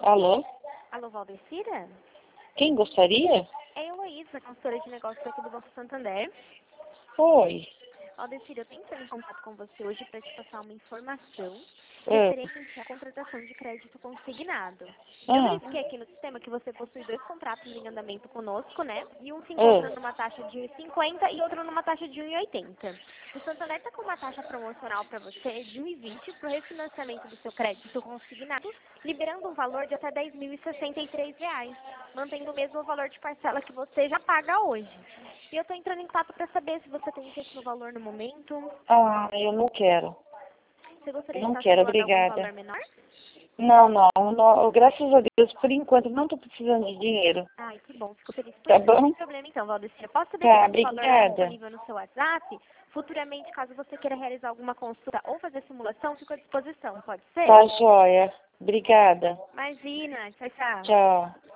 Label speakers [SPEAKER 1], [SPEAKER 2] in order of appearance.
[SPEAKER 1] Alô?
[SPEAKER 2] Alô, Valdecira?
[SPEAKER 1] Quem gostaria?
[SPEAKER 2] É a Heloísa, consultora de negócios aqui do Banco Santander.
[SPEAKER 1] Oi.
[SPEAKER 2] Valdecira, eu tenho que entrar em contato com você hoje para te passar uma informação
[SPEAKER 1] Ah,
[SPEAKER 2] referente à contratação de crédito consignado. Eu
[SPEAKER 1] ah,
[SPEAKER 2] verifiquei aqui no sistema que você possui 2 contratos em andamento conosco, né? E um se
[SPEAKER 1] ah.
[SPEAKER 2] encontra numa taxa de 1,50 e outro numa taxa de 1,80. O Santander está com uma taxa promocional para você de 1,20 para o refinanciamento do seu crédito consignado, liberando um valor de até R$ 10.063, mantendo o mesmo valor de parcela que você já paga hoje. E eu estou entrando em contato para saber se você tem interesse no valor no momento.
[SPEAKER 1] Ah, eu não quero.
[SPEAKER 2] Você gostaria de
[SPEAKER 1] Não
[SPEAKER 2] estar
[SPEAKER 1] quero,
[SPEAKER 2] simulando algum
[SPEAKER 1] obrigada.
[SPEAKER 2] valor menor?
[SPEAKER 1] Não, não, não. Graças a Deus, por enquanto, não estou precisando de dinheiro.
[SPEAKER 2] Ai, que bom. Fico feliz por
[SPEAKER 1] Tá
[SPEAKER 2] isso. Sem
[SPEAKER 1] bom?
[SPEAKER 2] problema então, Valdecira. Posso saber se
[SPEAKER 1] Tá,
[SPEAKER 2] esse valor está
[SPEAKER 1] obrigada.
[SPEAKER 2] disponível no seu WhatsApp? Futuramente, caso você queira realizar alguma consulta ou fazer simulação, fico à disposição. Pode ser?
[SPEAKER 1] Tá joia. Obrigada.
[SPEAKER 2] Imagina. Tchau, tchau.
[SPEAKER 1] Tchau.